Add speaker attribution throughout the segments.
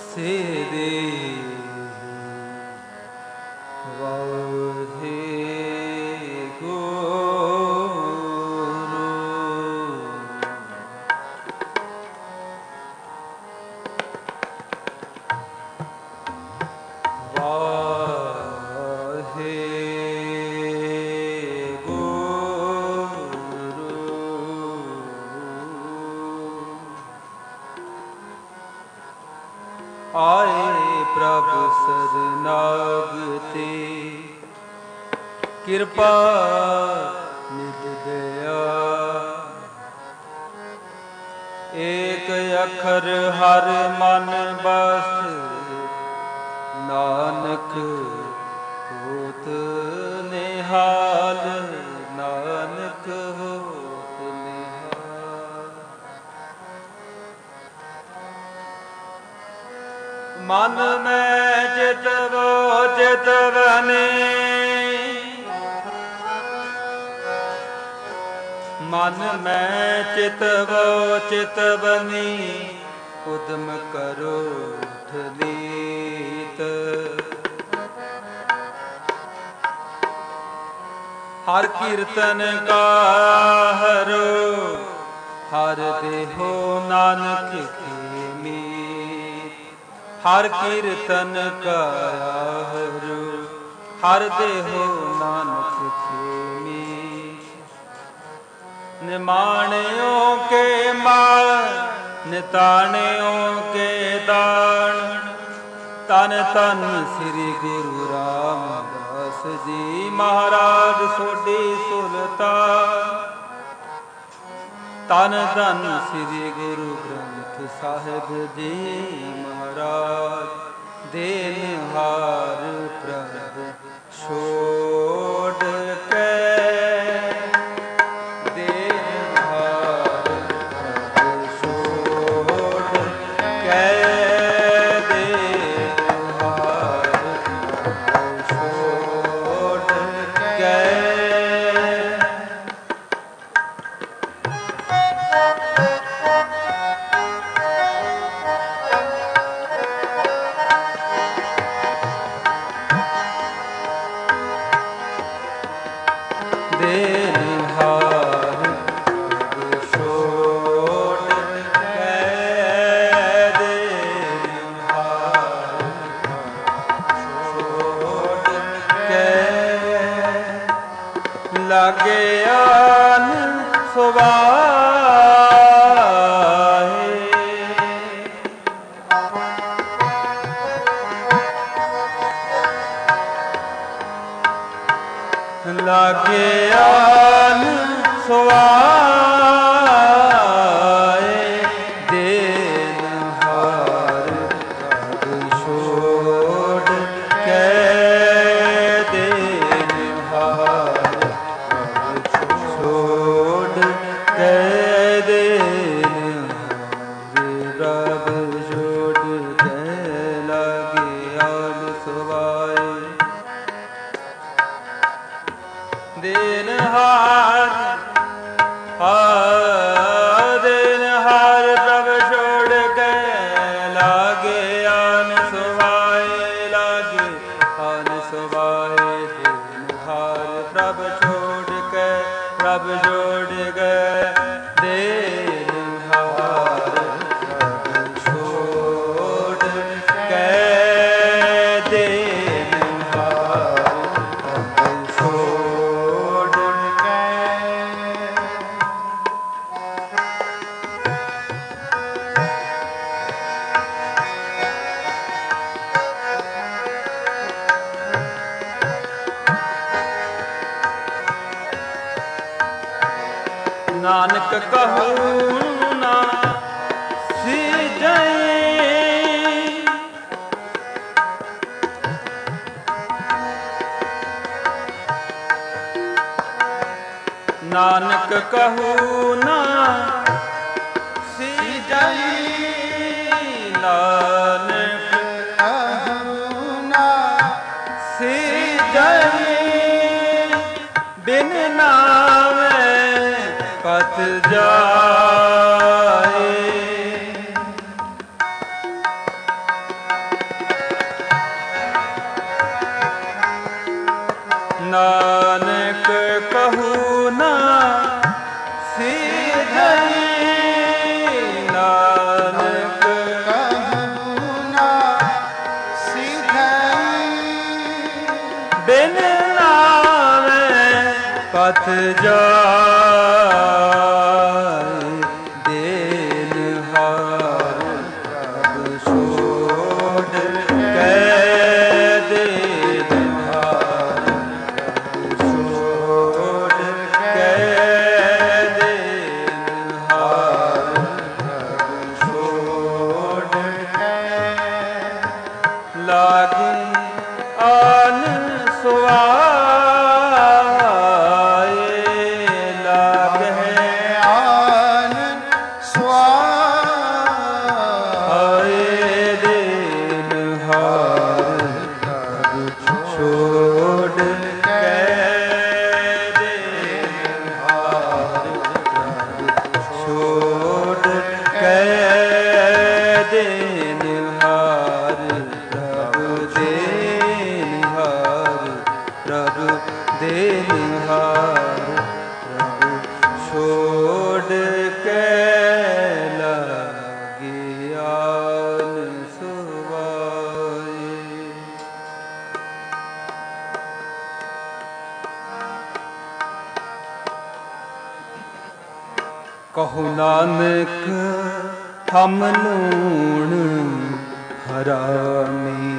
Speaker 1: ਸਿਰੇ ਆਏ ਪ੍ਰਭ ਸਰਨਾਗਤੇ ਕਿਰਪਾ ਨਿਧ ਦਇਆ ਏਕ ਅੱਖਰ ਹਰ ਮਨ ਬਸ ਨਾਨਕ ਹੋਤ ਨਿਹਾਲ ਨਾਨਕ ਹੋਤ ਨਿਹਾਲ। ਮਨ ਮੈਂ ਚਿਤਵੋ ਚਿਤਵਨੀ ਮਨ ਮੈਂ ਚਿਤਵੋ ਚਿਤਵਨੀ ਉਦਮ ਕਰੋ ਉਠਲੀਤ ਹਰ ਕੀਰਤਨ ਗਾਹਰੋ ਹਰ ਦੇਹੋ ਨਾਨਕ ਕੀ ਮੀਤ ਹਰ ਕੀਰਤਨ ਗਾਹਰੋ ਹਰ ਦੇਹੋ ਨਾਨਕ ਕੀ ਮੀਤ ਨਿਮਾਣਿਓ ਕੇ ਮਾਲ ਨਿਤਾਣਿਓ ਕੇ ਦਾਨ ਤਨ ਤਨ ਸ੍ਰੀ ਗੁਰੂ ਰਾਮਦਾਸ ਜੀ ਮਹਾਰਾਜ ਸੋਢੀ ਸੁਲਤਾਨ ਤਨ ਤਨ ਸ੍ਰੀ ਗੁਰੂ ਗ੍ਰੰਥ ਸਾਹਿਬ ਜੀ ਮਹਾਰਾਜ ਦੇਨਹਾਰ ਪ੍ਰਭ ਛੋੜ ਕੇ ਲਾਗਿਆਨ ਸੁਭਾਏ ਲਾਗਿਆਨ ਸੁਭਾਏ ਦੇਨਹਾਰ ਪ੍ਰਭ ਛੋੜ ਕੇ ਦੇਨਹਾਰ ਦੇਨਹਾਰ ਪ੍ਰਭ ਛੋੜ ਕੇ ਲਾਗੇ ਆਨ ਸੁਭਾਏ ਲਾਗੇ ਆਨ ਸੁਭਾਏ ਦੇਨਹਾਰ ਪ੍ਰਭ ਛੋੜ ਕੇ ਪ੍ਰਭ ਛੋੜ ਗਏ ਦੇਨਹਾਰ ਪ੍ਰਭ ਛੋੜ ਕੇ ਨਾਨਕ ਕਹੂੰ ਨਾ ਸਿਜੈ ਨਾਨਕ ਕਹੂੰ ਨਾ ਸਿਜੈ ਨਾਨਕ ਕਹੂੰ ਨਾ ਸਿਜੈ ਬਿਨ ਨਾਮੇ ਪਤ ਜਾਏ। ਜਾਏ ਦੇਨਹਾਰ ਪ੍ਰਭ ਛੋੜ ਕੇ ਦੇਨਹਾਰ ਪ੍ਰਭ ਛੋੜ ਕੇ ਦੇਨਹਾਰ ਪ੍ਰਭ ਛੋੜ ਕੇ ਲਾਗੇ ਆਨ ਸੁਆਏ ਲਾਗੇ ਆਨ ਸੁਆਏ ਦੇਨਹਾਰ ਪ੍ਰਭ ਛੋੜ ਕੇ ਦੇਨਹਾਰ ਪ੍ਰਭ ਛੋੜ ਕੇ ਦੇਨਹਾਰ ਪ੍ਰਭ ਦੇਨਹਾਰ ਪ੍ਰਭ ਦੇਨਹਾਰ ਪ੍ਰਭ ਛੋੜ ਕੇ ਲਾਗੇ ਆਨ ਸੁਆਏ। ਕਹੋ ਨਾਨਕ ਹਮ ਲੂਣ ਹਰਾਮੀ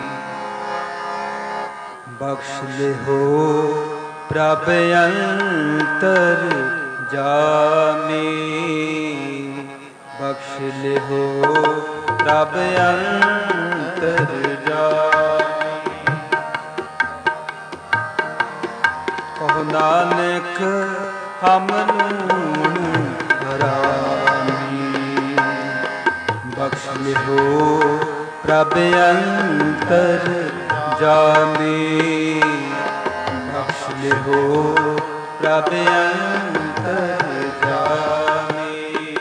Speaker 1: ਬਖਸ਼ ਲਿਹੋ ਪ੍ਰਭ ਅੰਤਰ ਜਾਮੀ ਬਖਸ਼ ਲਿਹੋ ਪ੍ਰਭ ਅੰਤਰ ਜਾਮੀ। ਕਹੋ ਨਾਨਕ ਹਮ ਲੂਣ ਹਰਾਮੀ ਬਖਸ਼ ਲਿਹੋ ਪ੍ਰਭ ਅੰਤਰ ਜਾਮੀ ਬਖਸ਼ ਲਿਹੋ ਪ੍ਰਭ ਅੰਤਰ ਜਾਮੀ।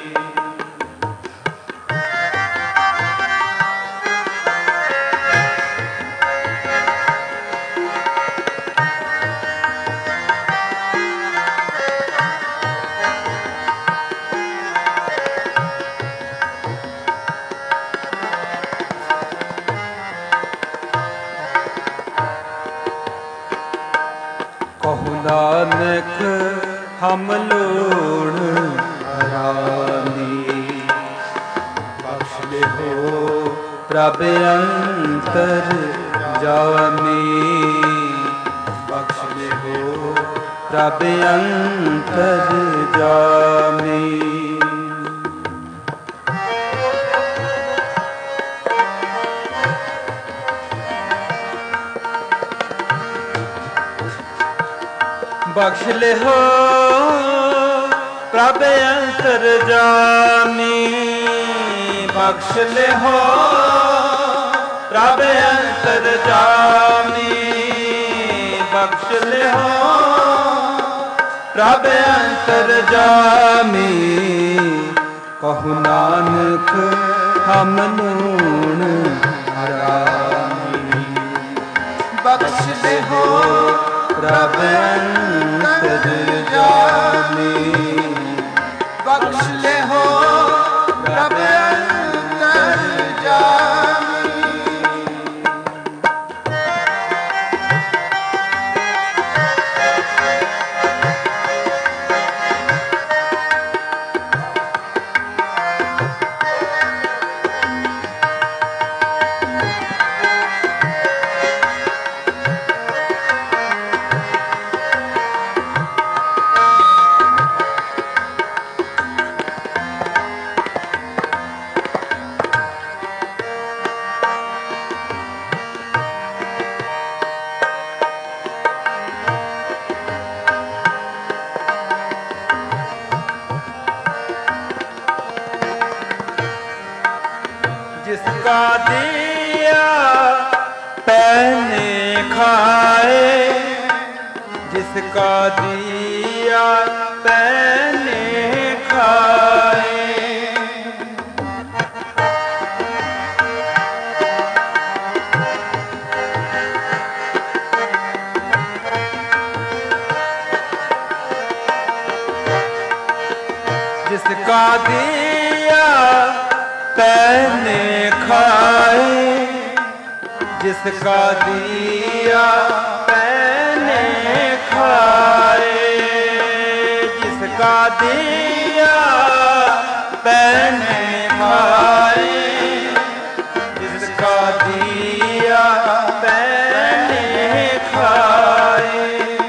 Speaker 1: ਕਹੋ ਨਾਨਕ ਹਮ ਲੂਣ ਹਰਾਮੀ ਬਖਸ਼ ਲਿਹੋ ਪ੍ਰਭ ਅੰਤਰ ਜਾਮੀ ਬਖਸ਼ ਲਿਹੋ ਪ੍ਰਭ ਅੰਤਰ ਜਾਮੀ। ਬਖਸ਼ ਲਿਹੋ ਪ੍ਰਭ ਅੰਤਰ ਜਾਮੀ ਬਖਸ਼ ਲਿਹੋ ਪ੍ਰਭ ਅੰਤਰ ਜਾਮੀ ਬਖਸ਼ ਲਿਹੋ ਪ੍ਰਭ ਅੰਤਰ ਜਾਮੀ। ਕਹੋ ਨਾਨਕ ਹਮ ਲੂਣ ਹਰਾਮੀ ਬਖਸ਼ ਲਿਹੋ ਪ੍ਰਭ ਅੰਤਰ ਜਾਮੀ ਬਖਸ਼ ਲਿਹੋ ਪ੍ਰਭ ਅੰਤਰ ਜਾਮੀ। जिसका दिया पहने खाए जिसका दिया पहने खाए जिसका दिया पहने खाए जिसका दिया पहने खाए जिसका दिया पैने खाए, जिसका दिया पैने खाए।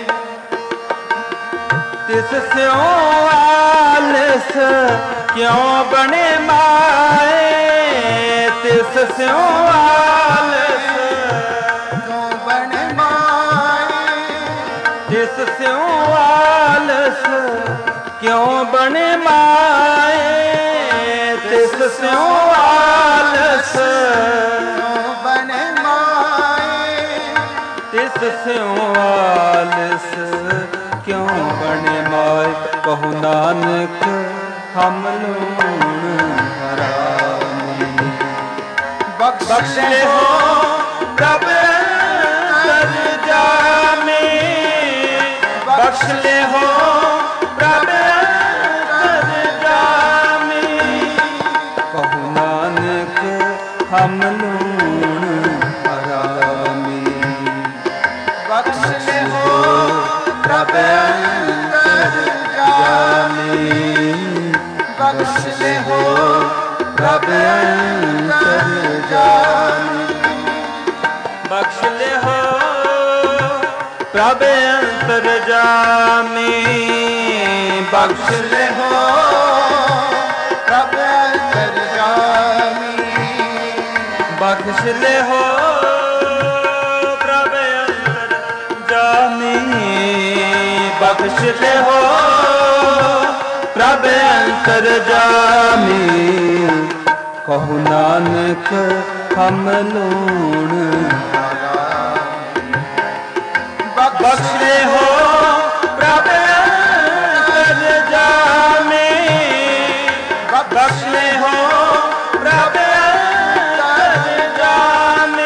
Speaker 1: तिस स्यों आलस क्यों बने माए, तिस स्यों आलस
Speaker 2: क्यों बने माए,
Speaker 1: तिस स्यों आलस क्यों बने माए, तिस स्यों आलस
Speaker 2: क्यों बने माए,
Speaker 1: तिस स्यों आलस क्यों बने माए। कहु नानक हम लूण हरामी, बख्श ले हो प्रभ अंतर जामे, बख्श ले हो प्रभ अंतर जामे। कहु नानक हम लूण हरामी,
Speaker 2: बख्श ले हो प्रभ अंतर जामे, बख्श ले हो
Speaker 1: प्रभ अंतर जामे। बख्श ले हो प्रभ अंतर जामे, बख्श ले हो
Speaker 2: प्रभ अंतर जामी,
Speaker 1: बख्श ले हो प्रभ अंतर जामी, बख्श ले हो प्रभ अंतर जामी। कहु नानक हम लूण बख्श ले हो प्रभ अंतर जामी, बख्श ले हो प्रभ अंतर जामी।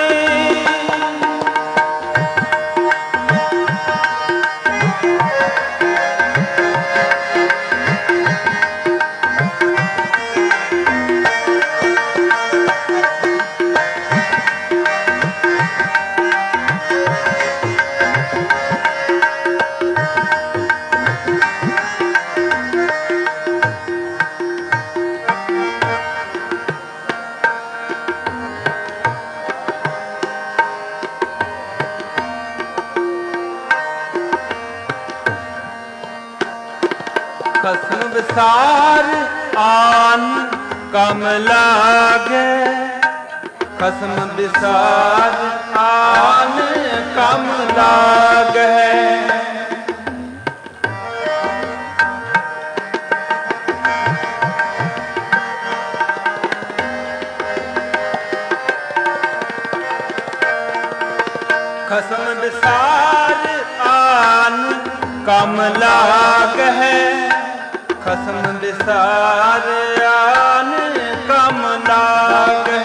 Speaker 1: खसम विसार आन कम लागे, खसम विसार आन कम लागे। खसम विसार आन कम लागे, खसम विसार आन कम लागे।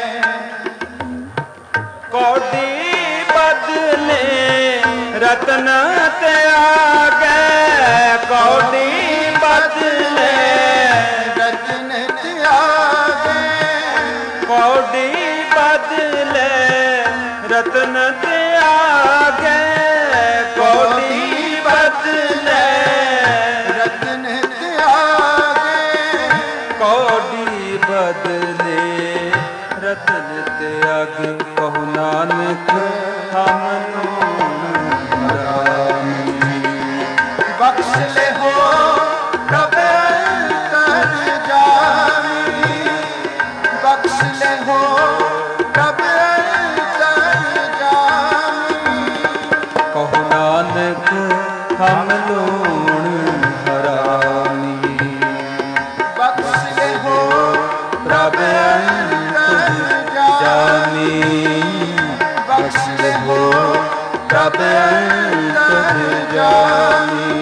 Speaker 1: कौड़ी बदले रतन त्यागे, कौड़ी बदले
Speaker 2: रतन त्यागे,
Speaker 1: कौड़ी बदले रतन त्यागे, कौड़ी बदले
Speaker 2: रतन त्यागे,
Speaker 1: कौड़ी बदले रतन त्यागे। कहु नानक हम लूण हरामी,
Speaker 2: बख्श ले हो प्रभ अंतर जामी, बख्श ले हो प्रभ अंतर जामी।
Speaker 1: कहु नानक हम लूण हरामी,
Speaker 2: बख्श ले हो
Speaker 1: प्रभ अंतर जामी, बख्श ले हो प्रभ अंतर जामी।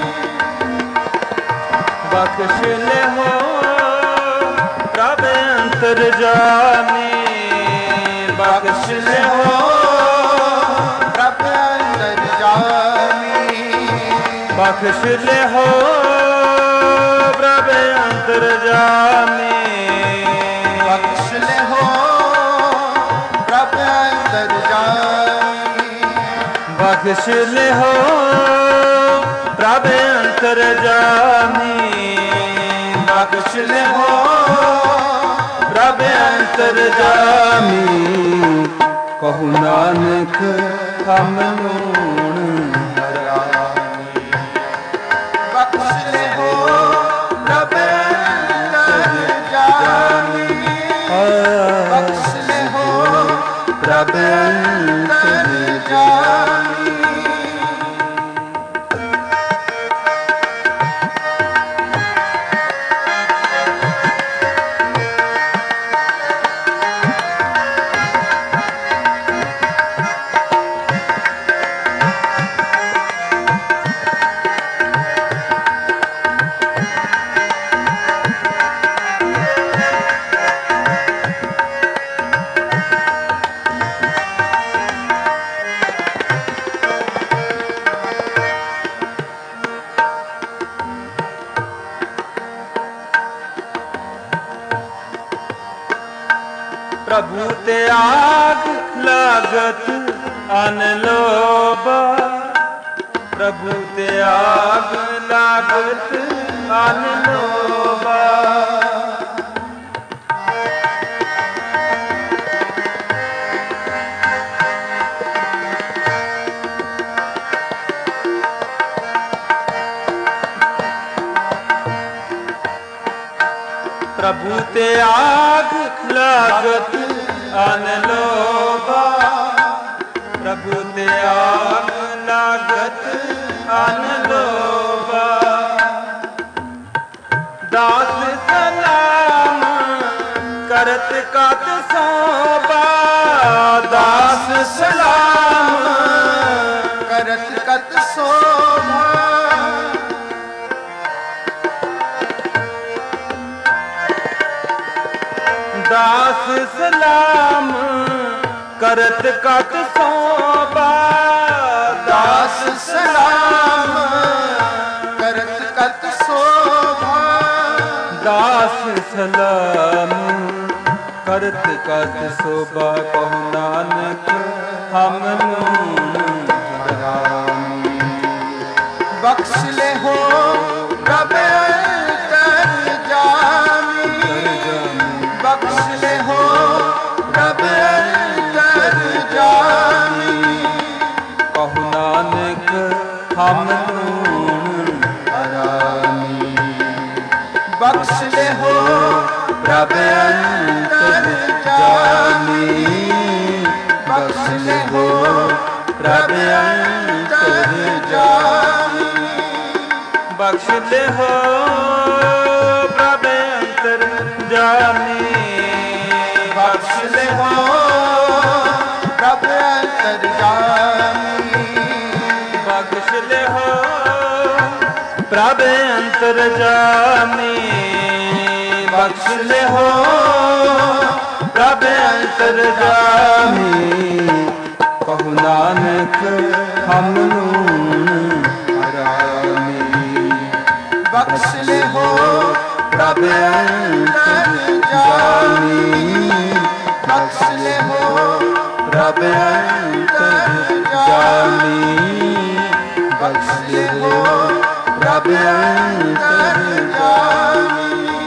Speaker 1: बख्श ले हो प्रभ अंतर जामी, बख्श ले हो
Speaker 2: प्रभ अंतर जामी,
Speaker 1: बख्श ले हो प्रभ अंतर जामी,
Speaker 2: बख्श ले हो प्रभ अंतर जामी,
Speaker 1: बख्श ले हो ਪ੍ਰਭ ਅੰਤਰਜਾਮੀ
Speaker 2: ਬਖਸ਼ ਲਿਓ
Speaker 1: ਪ੍ਰਭ ਅੰਤਰਜਾਮੀ ਕਹੂ ਨਾਨਕ ਹਮ ਨੂਣ ਹਰਾਮੀ
Speaker 2: ਬਖਸ਼ ਲਿਓ ਪ੍ਰਭ ਅੰਤਰਜਾਮੀ ਬਖਸ਼ ਲਿਓ
Speaker 1: ਪ੍ਰਭ ਅੰਤਰਜਾਮੀ प्रभु त्याग लागत अनलोभा प्रभु त्याग लागत अनलोभा प्रभु त्याग लागत अनलोभा प्रभु त्याग लागत अनलोभा दास सलाम करत कत सोबा दास सलाम
Speaker 2: करत कत शोभा
Speaker 1: दास सलाम करत कत सोबा
Speaker 2: दास सलाम करत कत शोभा
Speaker 1: दास सलाम करत कत शोभा कहु नानक हम नून हरामी
Speaker 2: बख्श लियो प्रभ अंतरजामी बख्श लियो प्रभ अंतरजामी
Speaker 1: कहु नानक हम नून हरामी
Speaker 2: बख्श लियो
Speaker 1: प्रभ अंतरजामी बख्श लियो प्रभ अंतरजामी बख्श लियो प्रभ अंतरजामी
Speaker 2: बख्श लियो प्रभ अंतरजामी
Speaker 1: बख्श लियो प्रभ अंतरजामी बख्श लियो प्रभ अंतरजामी कहु नानक हम नून हरामी
Speaker 2: बख्श लियो
Speaker 1: प्रभ अंतरजामी
Speaker 2: बख्श लियो
Speaker 1: प्रभ अंतरजामी बख्श लियो प्रभ अंतरजामी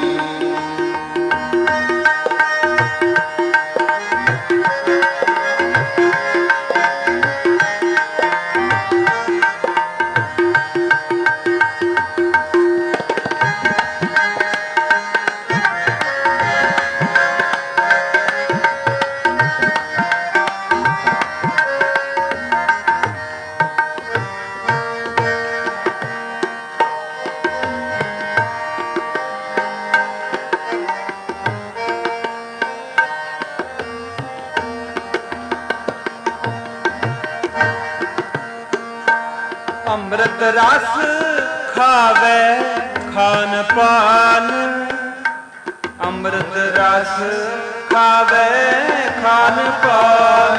Speaker 1: ਅੰਮ੍ਰਿਤ ਰਸ ਖਾਵੇ ਖਾਨ ਪਾਨ ਅੰਮ੍ਰਿਤ ਰਸ ਖਾਵੇ ਖਾਨ ਪਾਨ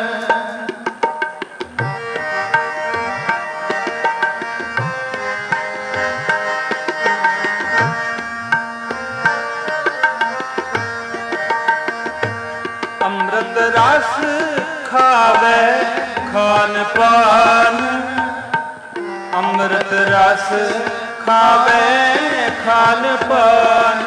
Speaker 1: ਅੰਮ੍ਰਿਤ ਰਸ ਖਾਵੇ ਖਾਨ ਪਾਨ ਅੰਮ੍ਰਿਤ रस खावे खान पान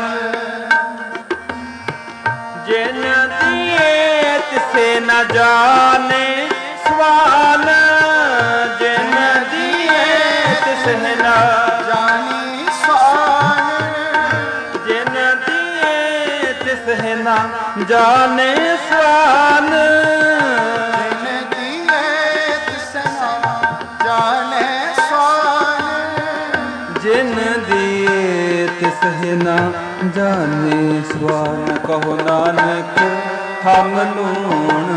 Speaker 1: जिन दिए तिसे न जाने स्वान जिन दिए तिसे न
Speaker 2: जानी स्वान
Speaker 1: जिन दिए तिसे न जाने स्वान
Speaker 2: जिन दिए तिसे न जाने स्वान
Speaker 1: जिन दिए तिसे न जाने स्वान कहो नानक हम लूण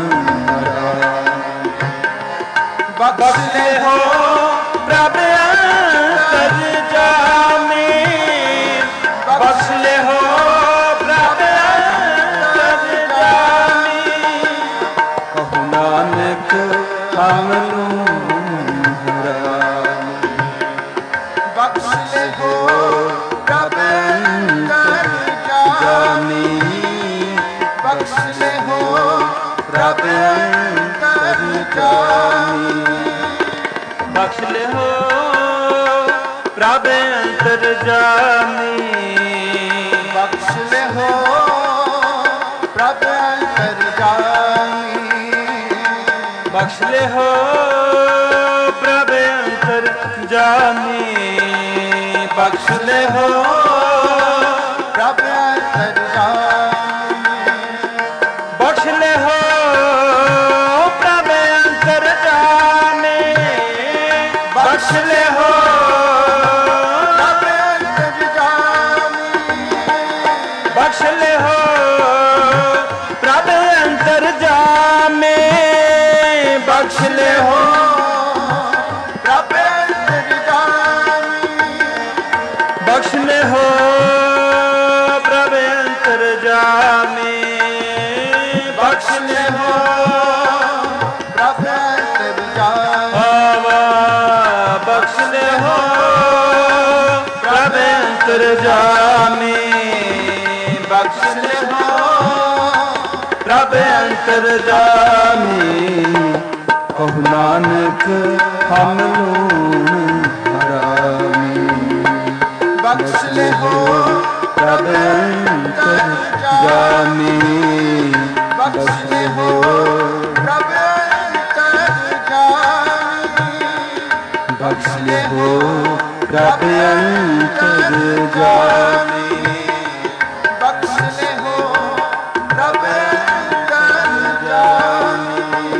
Speaker 2: बख्श ले
Speaker 1: हो प्रभ अंतर जामे बख्श ले हो प्रभ अंतर जामे कहो नानक हम लूण
Speaker 2: बख्श ले हो प्रभ अंतर जानी बख्श ले हो प्रभ अंतर जानी
Speaker 1: बख्श ले हो प्रभ अंतर जामी
Speaker 2: बख्श ले हो प्रभ अंतर जानी
Speaker 1: बख्श ले हो प्रभ अंतर जामी बख्श ले हो
Speaker 2: प्रभ अंतर जानी
Speaker 1: बख्श ले हो प्रभ अंतर जामी बख्श ले हो
Speaker 2: प्रभ अंतर जानी
Speaker 1: बख्श ले हो प्रभ अंतर जामे बख्श ले हो
Speaker 2: प्रभ अंतर जानी
Speaker 1: बख्श ले हो प्रभ अंतर जामे बख्श ले हो
Speaker 2: प्रभ अंतर जानी
Speaker 1: आवा बख्श ले हो प्रभ अंतर जामे बख्श ले हो प्रभ अंतर जामे कहो नानक हम लूण हरामी
Speaker 2: बख्श ले हो
Speaker 1: प्रभ अंतर जामे
Speaker 2: बख्श ले हो प्रभ अंतर जानी
Speaker 1: बख्श ले हो प्रभ अंतर जामे
Speaker 2: बख्श ले हो प्रभ अंतर जानी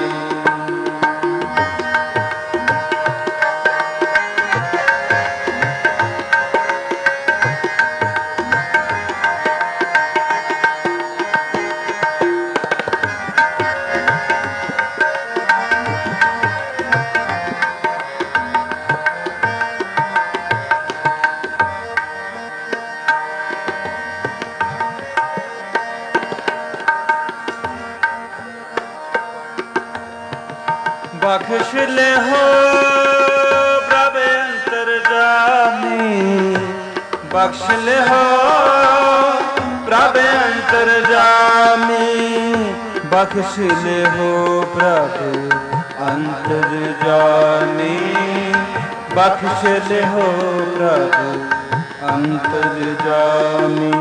Speaker 1: बख्श ले हो प्रभ अंतर जामी बख्श ले हो प्रभ अंतर जामी बख्श ले हो प्रभ अंतर जामी बख्श ले हो प्रभ अंतर जामी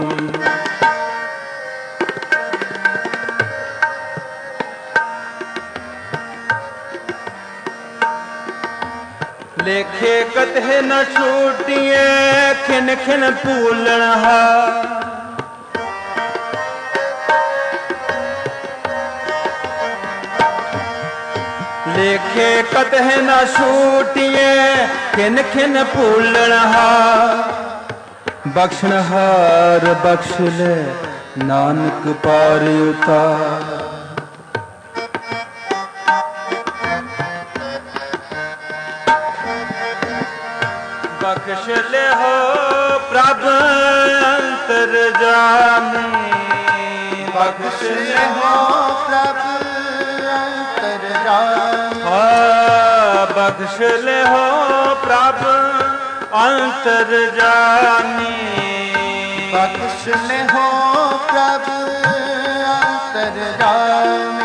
Speaker 1: लेखे कते न छूटिए खिन खिन भूलण हा लेखे कते न छूटिए खिन खिन भूलण हा बख्शण हार बख्श ले नानक पार उतार बख्श ले हो प्रभ अंतर जामी बख्श ले हो
Speaker 2: प्रभ अंतर जानी
Speaker 1: बख्श ले हो प्रभ अंतर जामी
Speaker 2: बख्श ले हो प्रभ अंतर जानी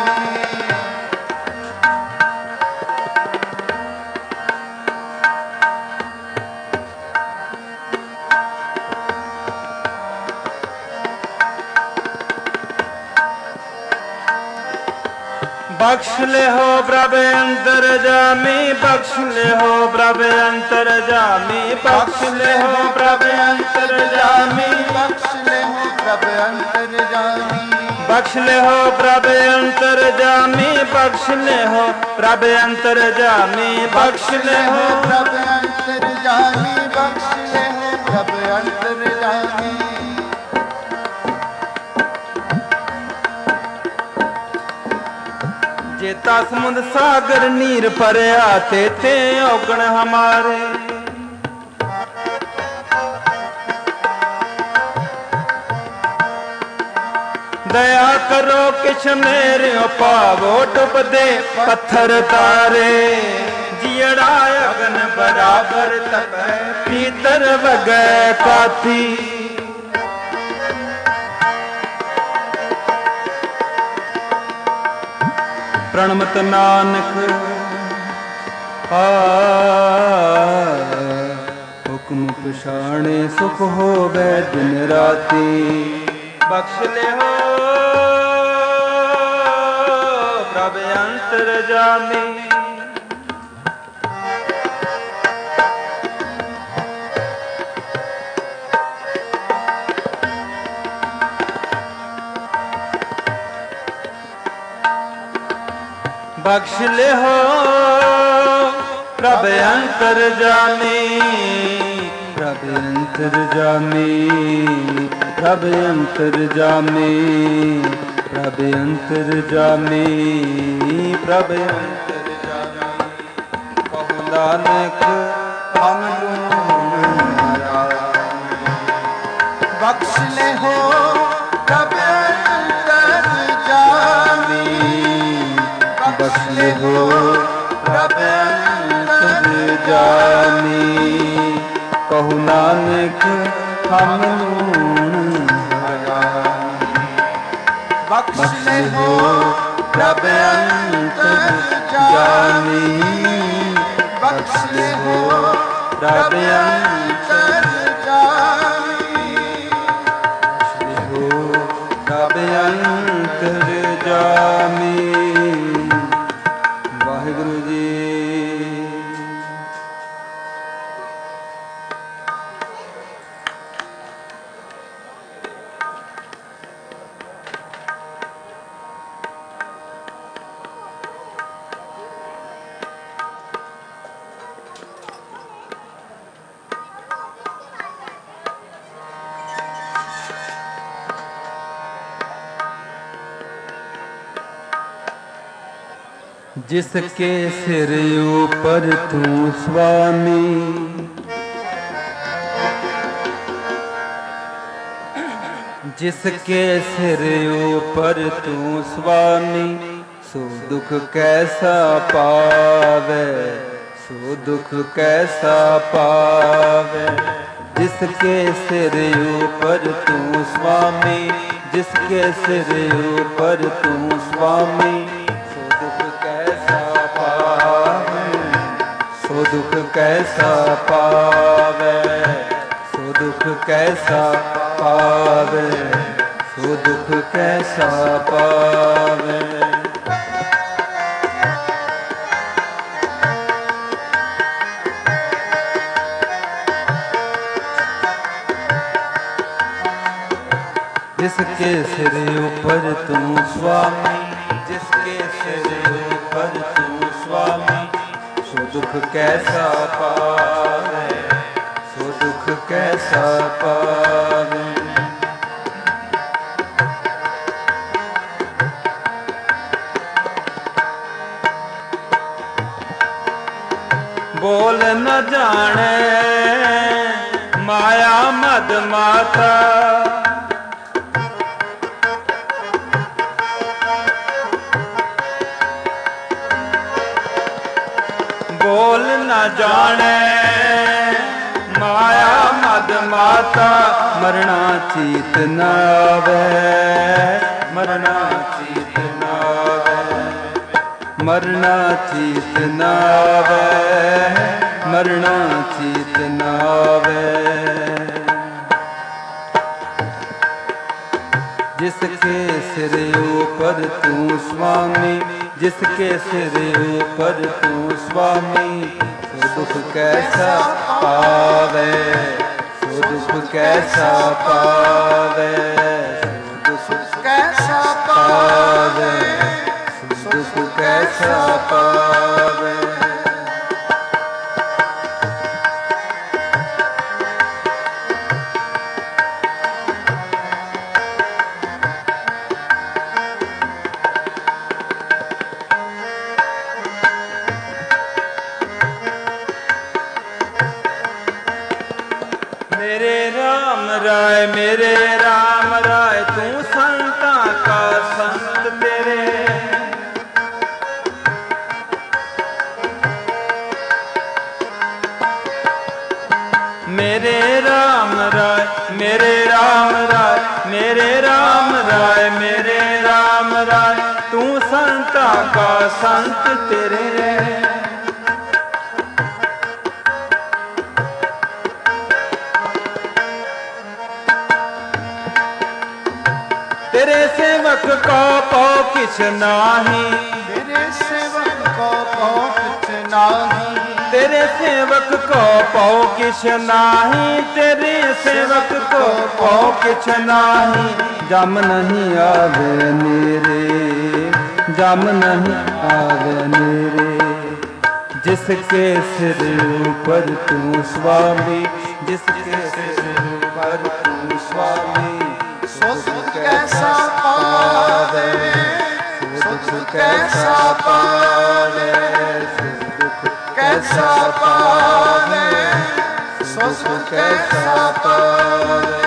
Speaker 1: बख्श ले हो प्रभ अंतर जामी, बख्श ले हो प्रभ अंतर जामी, बख्श ले हो प्रभ अंतर जामी,
Speaker 2: बख्श ले हो प्रभ अंतर जामी,
Speaker 1: बख्श ले हो प्रभ अंतर जामी, बख्श ले हो प्रभ अंतर जामी, बख्श ले हो
Speaker 2: प्रभ अंतर जामी, बख्श ले हो प्रभ अंतर जामी।
Speaker 1: जेता समुद्र सागर नीर परया ते औगण हमारे, दया करो किछ मेरे पावो डुब दे पत्थर तारे, जियड़ा अगन बराबर तक भीतर वगै काती, प्रणमत नानक हुक्म पछाणे सुख होवे दिन राती, बख्श ले हो प्रभ अंतर जामी, बख्श ले हो प्रभ अंतर जामी, प्रभ अंतर जामी, प्रभ अंतर जामी, प्रभ अंतर जामी, प्रभ अंतर जामी। कहु नानक हम तुम्हारा,
Speaker 2: बख्श ले हो प्रभ अंतर जामी,
Speaker 1: बख्श ले हो प्रभ अंतर जामी, कहु नानक हम
Speaker 2: बख्श ले हो प्रभ अंतर जामी, बख्श ले हो प्रभ अंतर जामी,
Speaker 1: प्रभ अंतर जामी। वाहिगुरु जी। जिसके सिर ऊपर तू स्वामी, जिसके सिर ऊपर तू स्वामी, सो दुख कैसा पावे, सो दुख कैसा पावे। जिसके सिर ऊपर तू स्वामी, जिसके सिर ऊपर तू स्वामी, सो दुख कैसा पावे, सो दुख कैसा पावे, सो दुख कैसा पावे। जिसके सिर ऊपर तू स्वामी, जिसके सिर ऊपर तू स्वामी, सो दुख कैसा पावे, सो दुख कैसा पावे। बोल न जाने माया मद माता, बोल न जाने माया मद माता, मरना चीत न आवे, मरना चीत न आवे, मरना चीत न आवे, मरना चीत न आवे। जिसके सिर ऊपर तू स्वामी, जिसके सिर ऊपर तू स्वामी, सो दुख कैसा पावे, सो दुख कैसा पावे, सो दुख कैसा पावे, सो दुख कैसा पावे। मेरे राम राय तू संता का संत तेरे, मेरे राम राय, मेरे राम राय, मेरे राम राय, मेरे राम राय तू संता का संत तेरे। तेरे सेवक को पौ किछ नाही,
Speaker 2: तेरे सेवक को पौ किछ नाही,
Speaker 1: तेरे सेवक को पौ किछ नाही, तेरे सेवक को पौ किछ नाही। जम नहीं आवे मेरे, जम नहीं आवे मेरे, जिसके सिर ऊपर तू स्वामी, जिसके सिर ऊपर तू स्वामी,
Speaker 2: सो सुख कैसा पावे, सो सुख कैसा पावे, सो दुख कैसा पावे, सो सुख कैसा पावे।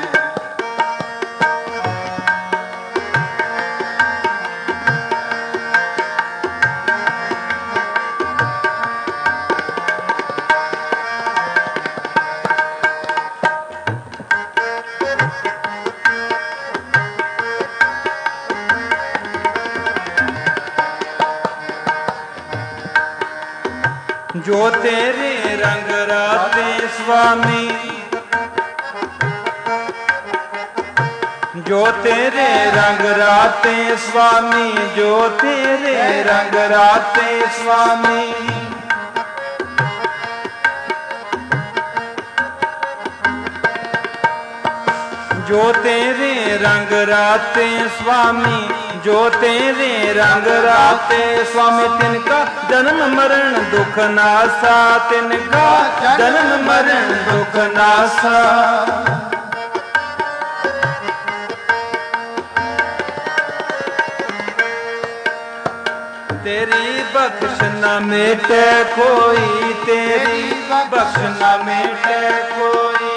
Speaker 1: जो तेरे रंग राते स्वामी, जो तेरे रंग राते स्वामी, जो तेरे रंग राते स्वामी, जो तेरे रंग राते स्वामी, जो तेरे रंग राते स्वामी, तिनका जन्म मरण दुख नासा, तिनका जन्म मरण दुख नासा। तेरी बख्श न मेटे कोई, तेरी बख्श न मेटे कोई,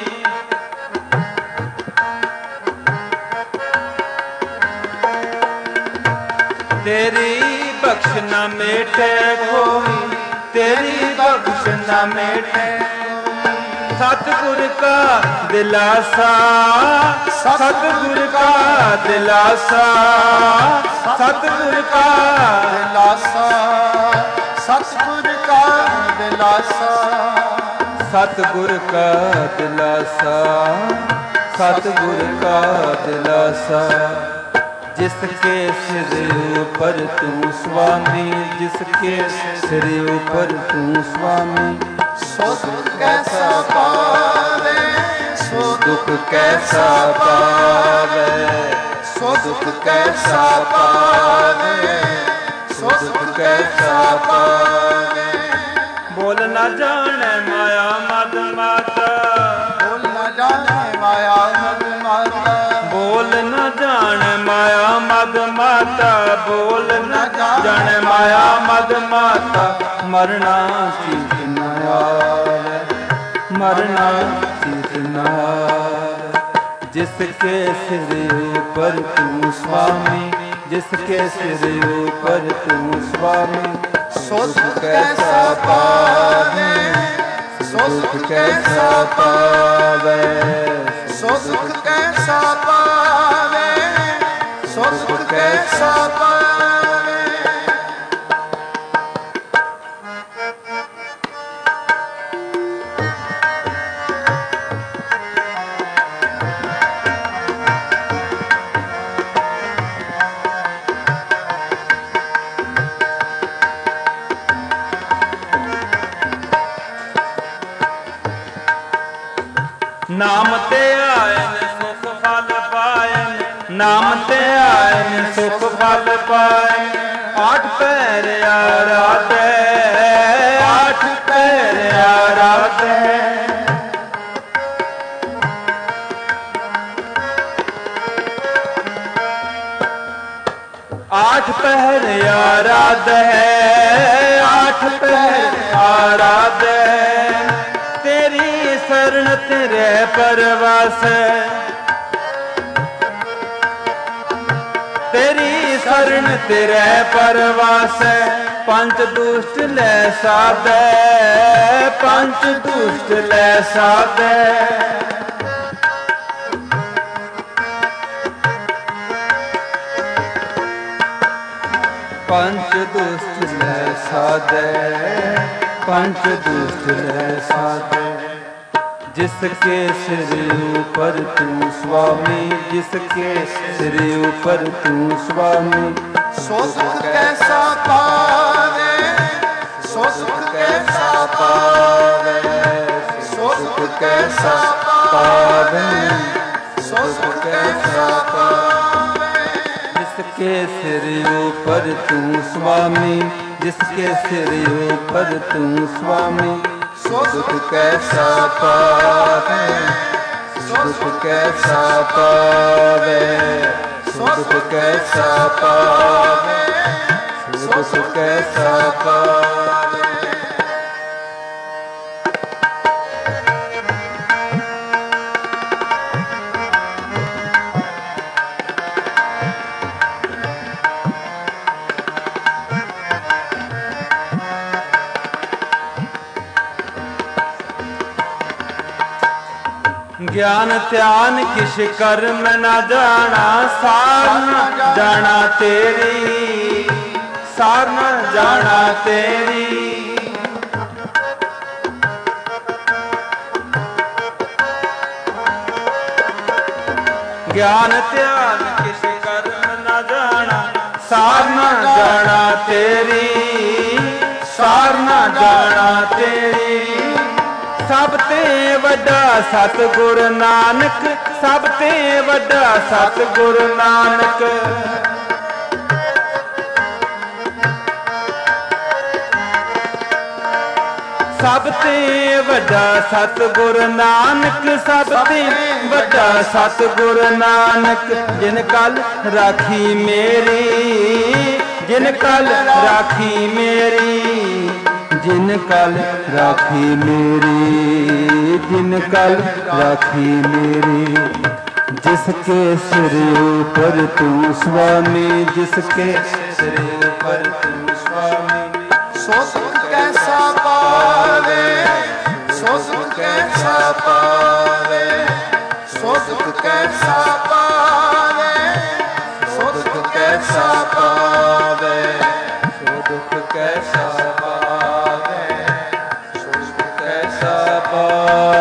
Speaker 1: तेरी बख्श न मेटे कोई, तेरी बख्श न मेटे। सतगुर का दिलासा, सतगुर का दिलासा, सतगुर का
Speaker 2: दिलासा, सतगुर का दिलासा,
Speaker 1: सतगुर का दिलासा, सतगुर का दिलासा। जिसके सिर ऊपर तू स्वामी, जिसके सिर ऊपर तू स्वामी,
Speaker 2: सो दुख कैसा पावे, सो
Speaker 1: दुख कैसा पावे,
Speaker 2: सो दुख कैसा पावे, सो दुख कैसा पावे।
Speaker 1: बोल न जाने माया मद माता,
Speaker 2: बोल न जाने माया मद माता,
Speaker 1: बोल न जाने माया मद माता, बोल न जाने माया मद माता। मरना चीत न आवे, मरना चीत न आवे। जिसके सिर ऊपर तू स्वामी, जिसके सिर ऊपर तू स्वामी,
Speaker 2: सो दुख कैसा पावे, सो दुख कैसा पावे, सो दुख कैसा पावे, सो दुख कैसा पावे।
Speaker 1: नाम ते आयन सुख फल पायन, नाम ते आयन सुख फल पायन। आठ पैर आराधे, आठ पैर आराधे, आठ पहर आराध है, आठ पहर आराध है। तेरी शरण तेरे परवास, तेरी शरण तेरे परवास। पंच दुष्ट ले साधे, पंच दुष्ट ले साधे। पंच दुष्ट ले साधे, पंच दुष्ट ले साधे। जिसके सिर ऊपर तू स्वामी, जिसके सिर ऊपर तू स्वामी।
Speaker 2: सो सुख कैसा पावे, सो सुख कैसा पावे, सो सुख कैसा पावे, सो सुख कैसा पावे।
Speaker 1: जिसके सिर ऊपर तू स्वामी, जिसके सिर ऊपर तू स्वामी।
Speaker 2: सो सुख कैसा पावे, सो सुख कैसा पावे, सो सुख कैसा पावे, सो सुख कैसा पावे।
Speaker 1: ज्ञान ध्यान किश कर्म न जाना, सार न जाना तेरी, सार न जाना तेरी। ज्ञान ध्यान किश कर्म न जाना, सार न जाना तेरी, सार न जाना तेरी। सब ते वड्डा सतगुरु नानक, सब ते वड्डा सतगुरु नानक। सब ते वड्डा सतगुरु नानक, सब ते वड्डा सतगुरु नानक। जिन कल राखी मेरी, जिन कल राखी मेरी, जिन कल राखी मेरी, जिन कल राखी मेरी। जिसके सिर ऊपर तू स्वामी, जिसके सिर ऊपर तू स्वामी।
Speaker 2: सो सुख कैसा पावे, सो सुख कैसा पावे, सो सुख कैसा पावे, सो सुख कैसा पावे,
Speaker 1: सो दुख कैसा पावे, सो सुख कैसा पावे।